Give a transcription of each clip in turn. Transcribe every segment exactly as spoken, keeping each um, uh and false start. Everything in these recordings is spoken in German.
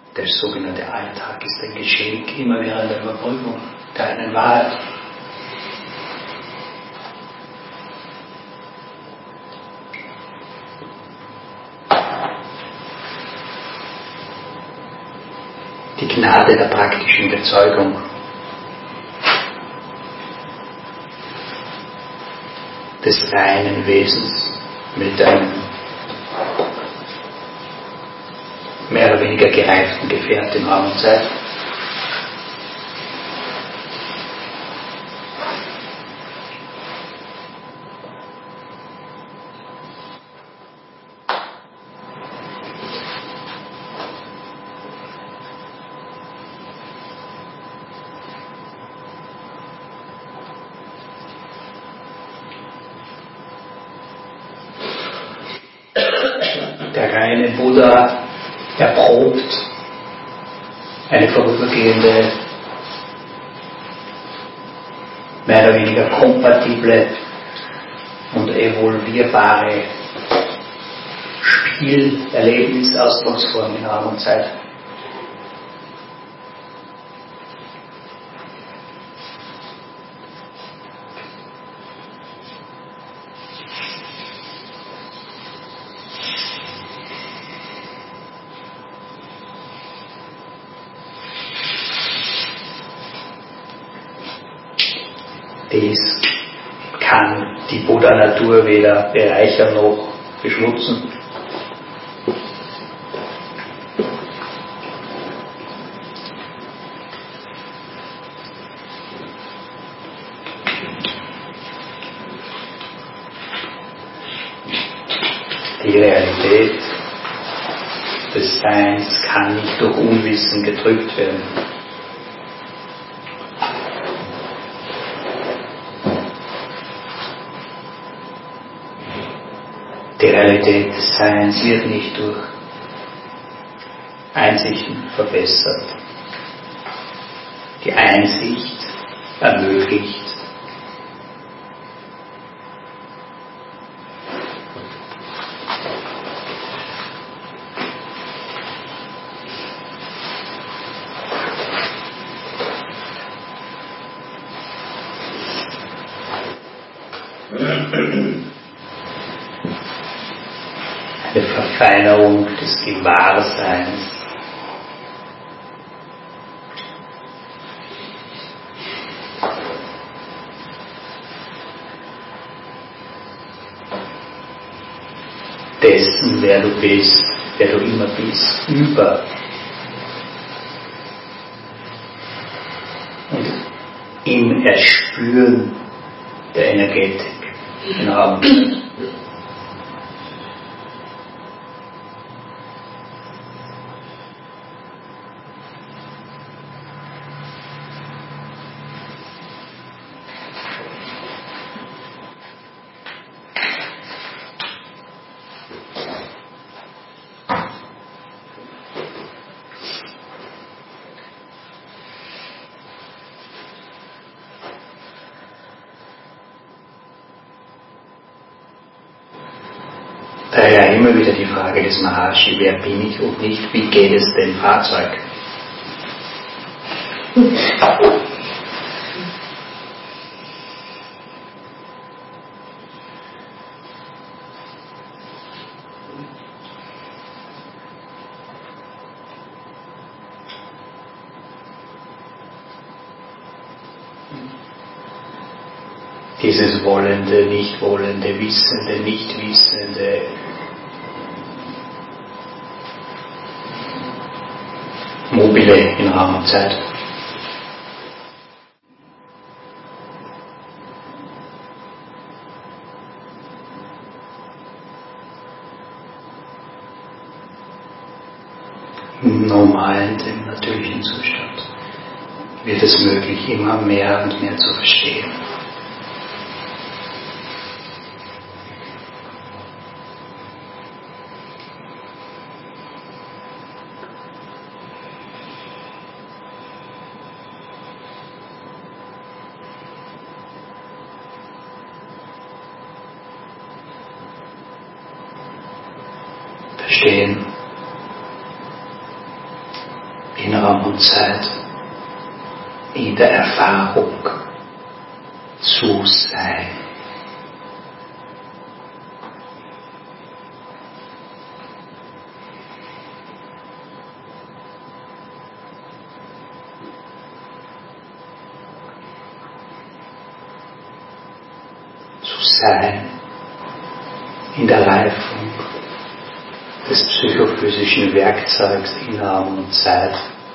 Der sogenannte Alltag ist ein Geschenk immerwährender Überprüfung der einen Wahrheit. Die Gnade der praktischen Bezeugung des reinen Wesens mit einem mehr oder weniger gereiften Gefährt in Raum und Zeit. Der reine Buddha erprobt eine vorübergehende, mehr oder weniger kompatible und evolvierbare Spielerlebnisausdrucksform in Raum und Zeit. Dies kann die Buddha-Natur weder bereichern noch beschmutzen. Die Realität des Seins kann nicht durch Unwissen getrübt werden. Die Realität des Seins wird nicht durch Einsichten verbessert. Die Einsicht ermöglicht eine Verfeinerung des Gewahrseins. Dessen, wer du bist, wer du immer bist, über und im Erspüren der Energetik in Raum. Daher immer wieder die Frage des Maharishi, wer bin ich und nicht, wie geht es dem Fahrzeug? Dieses wollende, nicht wollende, wissende, nicht wissende, mobile in Raum und Zeit. Im normalen, dem natürlichen Zustand wird es möglich, immer mehr und mehr zu verstehen. Verstehen in Raum und Zeit, in der Erfahrung zu sein. Zu sein in der Reifung des psychophysischen Werkzeugs in Raum und Zeit,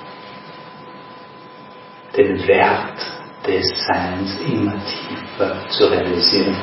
den Wert des Seins immer tiefer zu realisieren.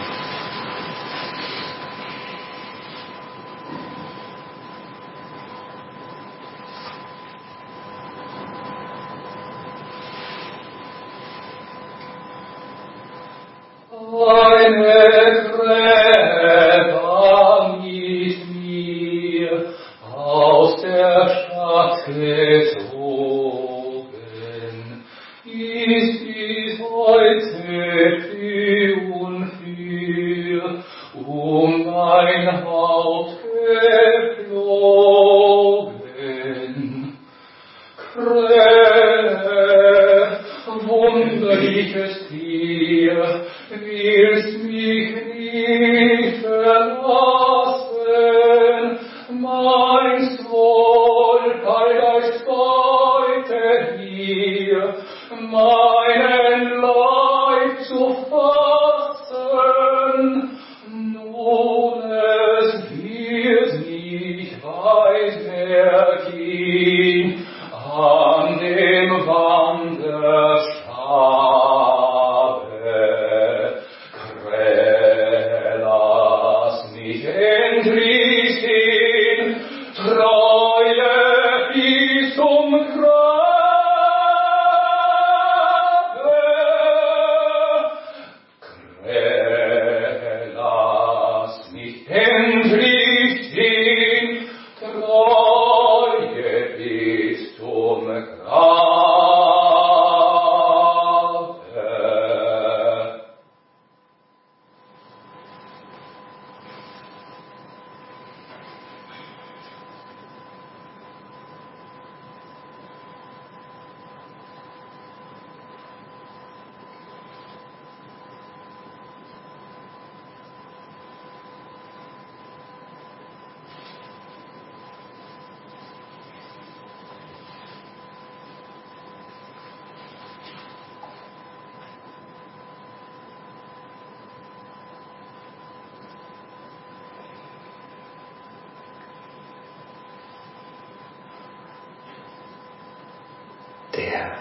Der,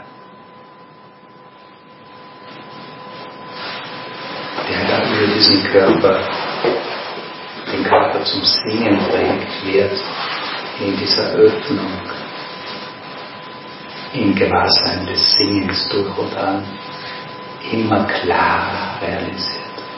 der da über diesen Körper, den Körper zum Singen bringt, wird in dieser Öffnung, im Gewahrsein des Singens durch und an, immer klarer realisiert.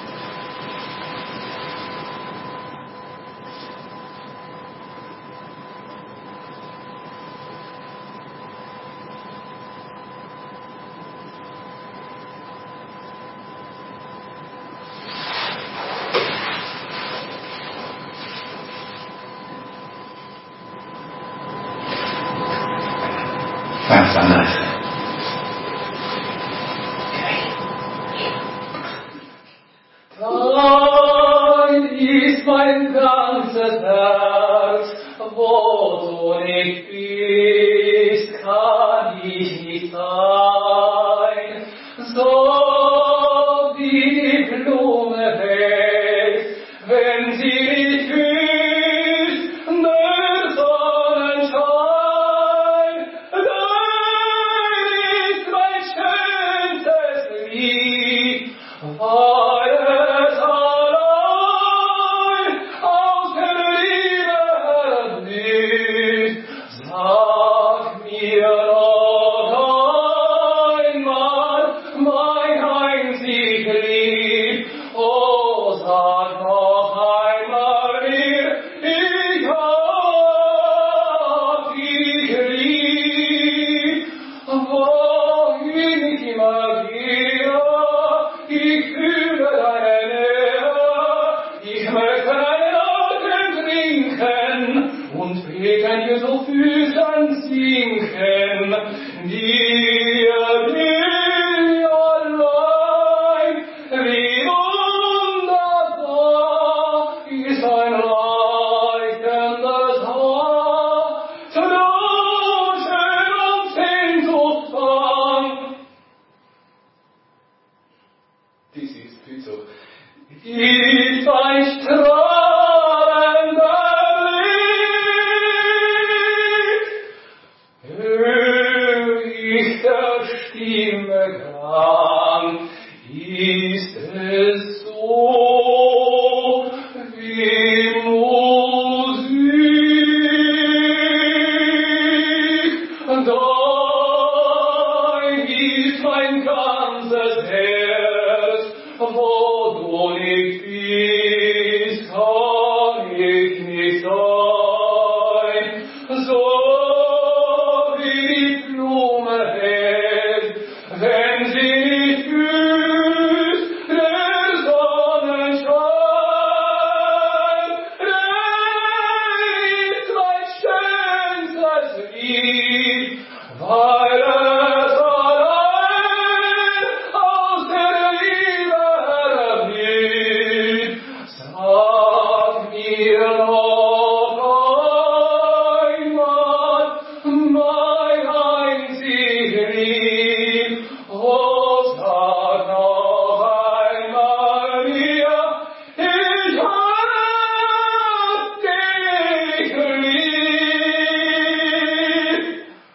Ganz anders. Dein ist mein ganzes Herz, wo du nicht bist, kann ich nicht sein. So wie die Blume wächst, wenn sie nicht küsst, der Sonnenschein. Dein ist mein schönstes Lied, weil es allein aus der Liebe erblüht. ist ein strahlender Blick. Hör ich der Stimme Klang, ist es so wie Musik. Dein ist mein ganzes Herz, wo du nicht bist, kann ich nicht sein. So wie die Blume hält, wenn sie nicht grüßt, der Sonnenschein. Der ist mein schönstes Lied, weil es allein aus der Liebe erblüht. Sag mir noch einmal, mein einzig Lieb, oh, sag noch einmal mir, ich hab dich lieb.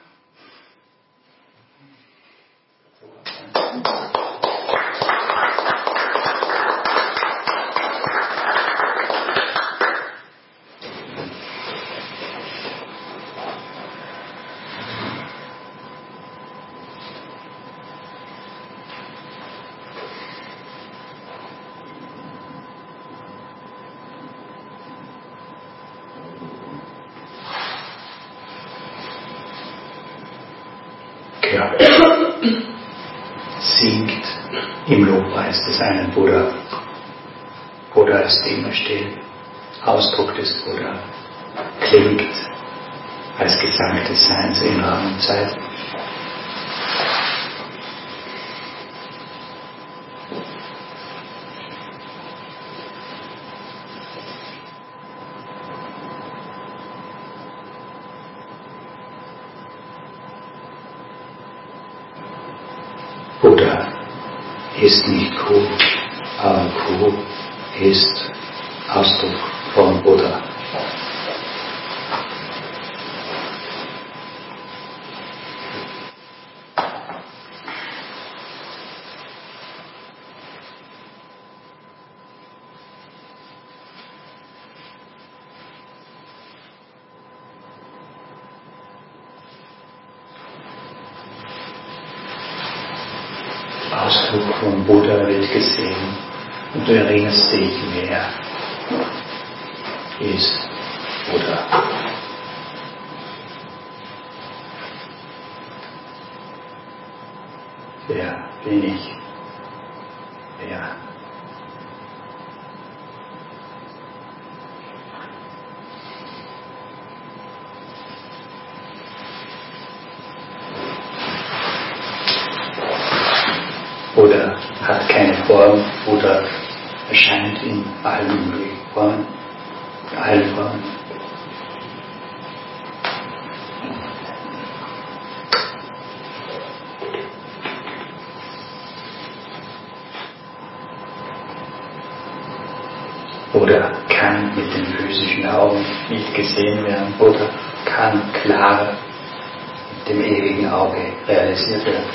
Körper singt im Lobpreis des einen Buddha. Buddha ist immer still, Ausdruck des Buddha, klingt als Gesang des Seins in Raum und Zeit. Buddha ist nicht Kuh, aber Kuh ist Ausdruck von Buddha. Ausdruck von Buddha wird gesehen und du erinnerst dich, wer ist Buddha. Wer bin ich? Wer? Buddha hat keine Form, Buddha erscheint in allen möglichen Formen, in allen Formen. Buddha kann mit den physischen Augen nicht gesehen werden. Buddha kann klar mit dem ewigen Auge realisiert werden.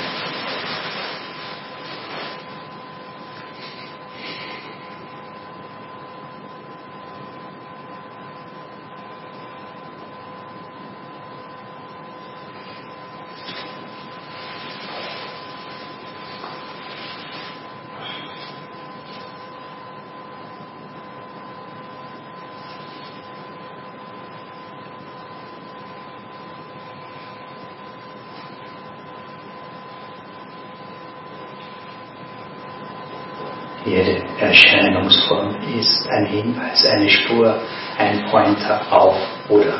Jede Erscheinungsform ist ein Hinweis, eine Spur, ein Pointer auf Buddha.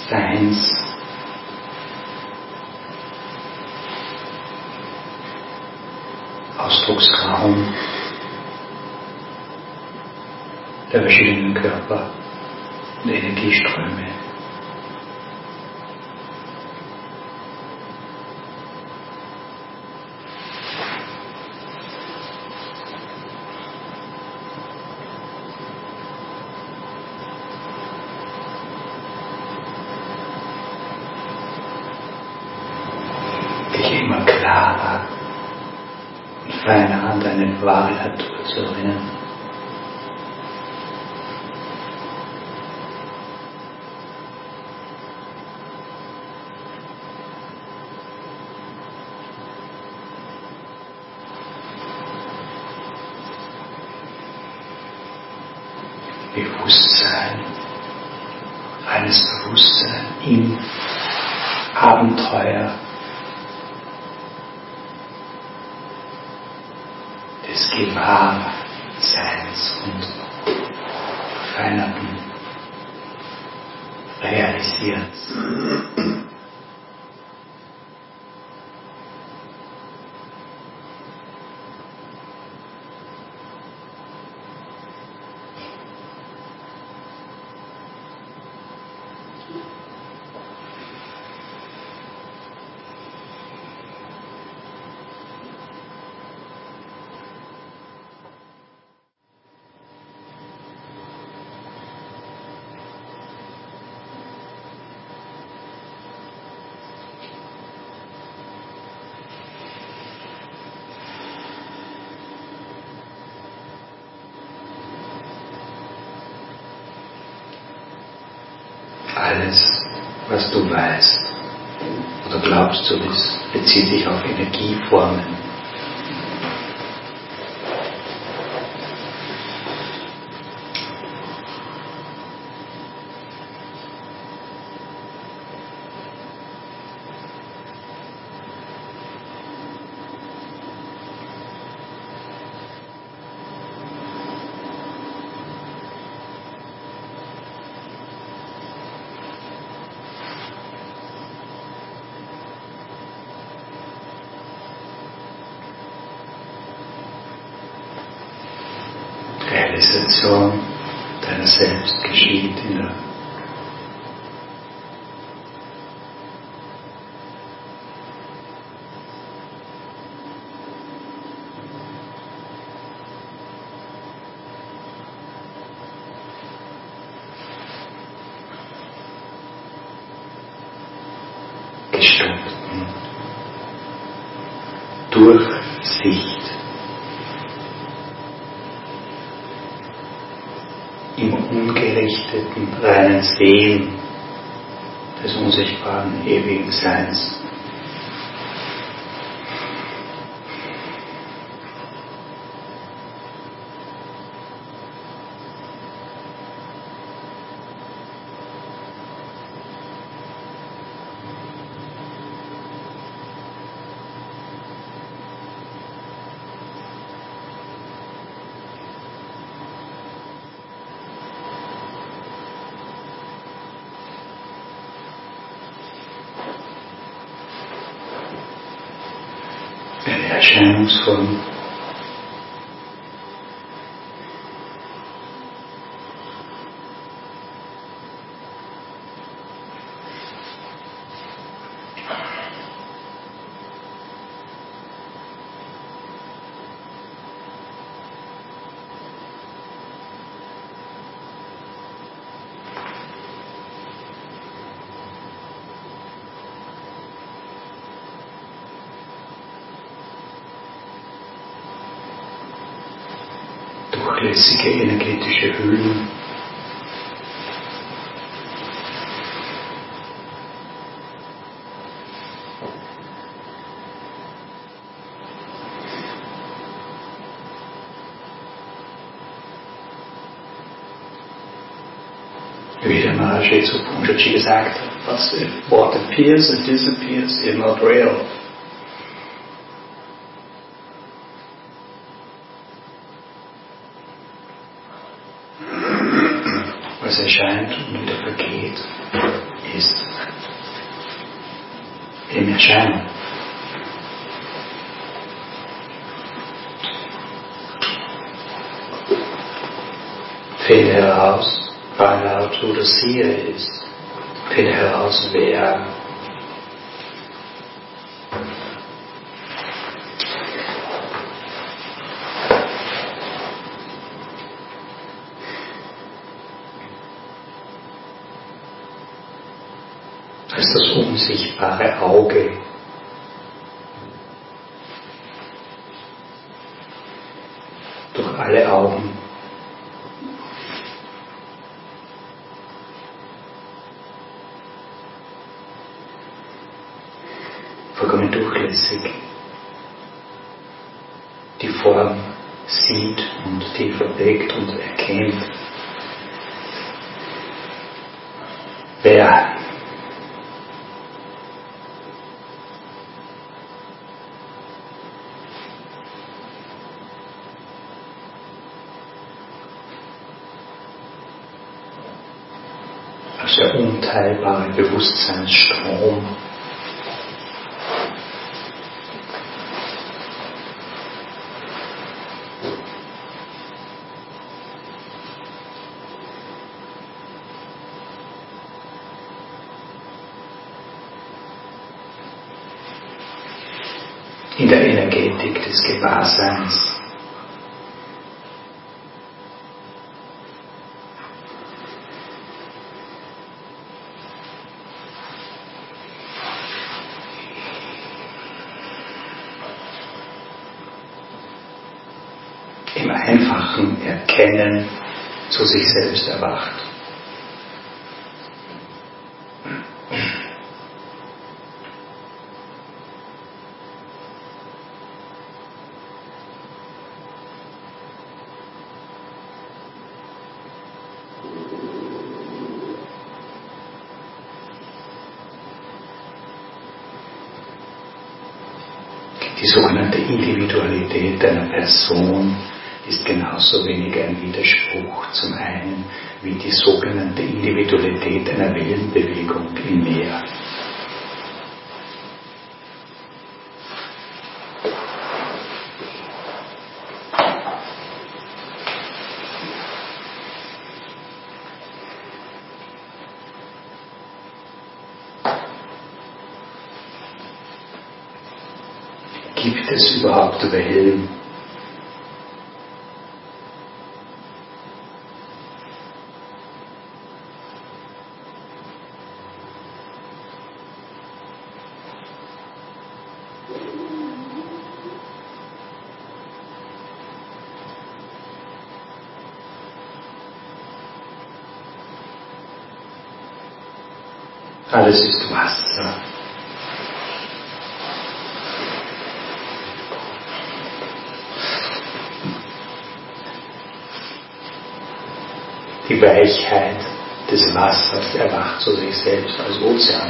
Seins. Ausdrucksraum der verschiedenen Körper und Energieströme. Dich immer klarer und feiner an deine wahre Natur zu erinnern. Bewusstsein, reines Bewusstsein im Abenteuer des Gewahrseins und verfeinerten Realisierens. Alles, was du weißt oder glaubst zu wissen, bezieht sich auf Energieformen. Realisation deiner selbst geschieht in der gestoppten Durchsicht im ungerichteten, reinen Sehen des unsichtbaren, ewigen Seins. Eine Erscheinungsform, durchlässige energetische Hüllen, wie der Maharishi zu Punjaji gesagt hat, was what appears and disappears is not real. Was erscheint und wieder vergeht, ist im Erscheinen. Finde heraus, Bhagavat, wo das Hier ist. Finde heraus, wer als das unsichtbare Auge durch alle Augen vollkommen durchlässig die Form sieht und die verbirgt und erkennt. Wer als der unteilbare Bewusstseinsstrom in der Energetik des Gewahrseins im einfachen Erkennen zu sich selbst erwacht. Die sogenannte Individualität einer Person ist genauso wenig ein Widerspruch zum einen wie die sogenannte Individualität einer Wellenbewegung im Meer. Gibt es überhaupt Wellen? Alles ist Wasser. Die Weichheit des Wassers erwacht zu sich selbst als Ozean.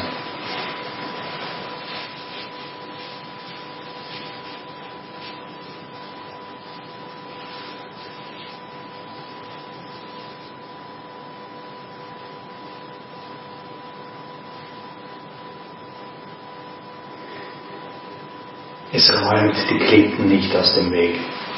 Es räumt die Klippen nicht aus dem Weg.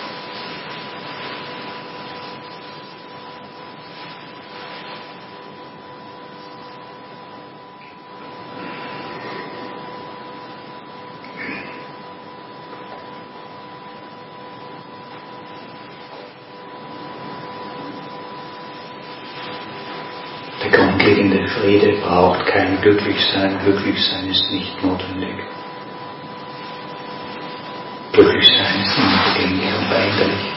Der grundlegende Friede braucht kein Glücklichsein. Glücklichsein ist nicht notwendig. Glücklichsein ist unvergänglich und veränderlich.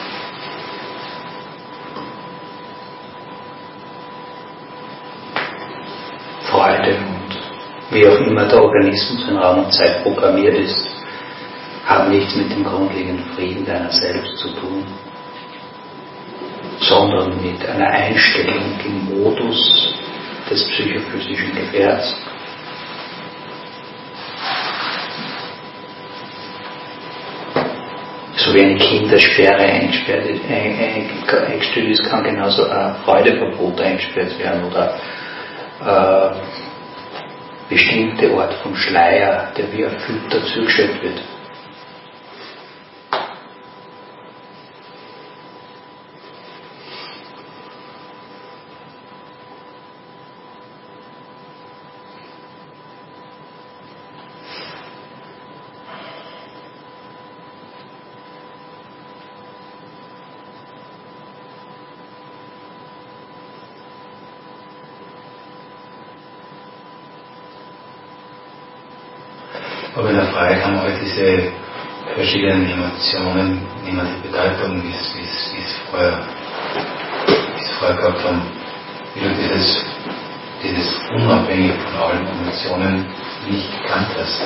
Freude und wie auch immer der Organismus in Raum und Zeit programmiert ist, haben nichts mit dem grundlegenden Frieden deiner selbst zu tun, sondern mit einer Einstellung im Modus des psychophysischen Gefährts. So wie eine Kindersperre eingestellt ist, kann genauso ein Freudeverbot eingesperrt werden oder äh, bestimmte Art von Schleier, der wie ein Filter zugestellt wird. Aber in der Frage haben wir diese verschiedenen Emotionen nicht mehr die Bedeutung, wie es, wie es, wie es vorher, wie es vorher gehabt haben. Wie du dieses, dieses unabhängig von allen Emotionen nicht gekannt hast.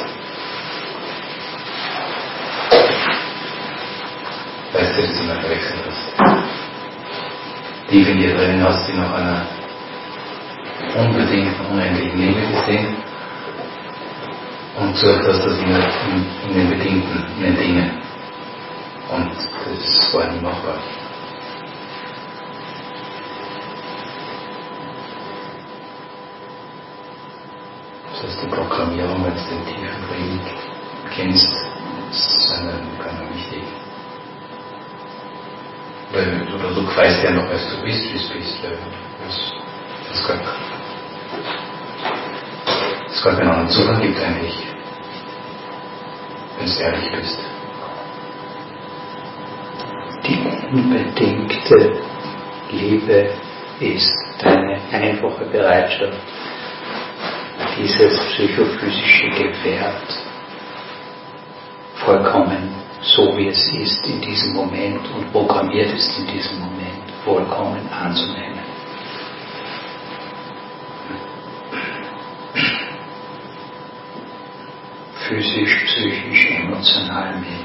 Weißt du, das immer verwechselt hast. Tief in dir drin hast du nach einer unbedingten, unendlichen Liebe gesehen. Und gesagt hast, das in, in, in den Bedingten, in den Dingen. Und das war nicht machbar. Das heißt, die Proklamierung, wenn du den tiefen Frieden kennst, ist ganz wichtig. Weil, oder du weißt ja noch, als du bist, wie es bist. Weil das, das gar es gar keinen anderen Zugang gibt eigentlich, wenn du ehrlich bist. Die unbedingte Liebe ist deine einfache Bereitschaft, dieses psychophysische Gefährt vollkommen so wie es ist in diesem Moment und programmiert ist in diesem Moment vollkommen anzunehmen. Physisch, psychisch, emotional, mental.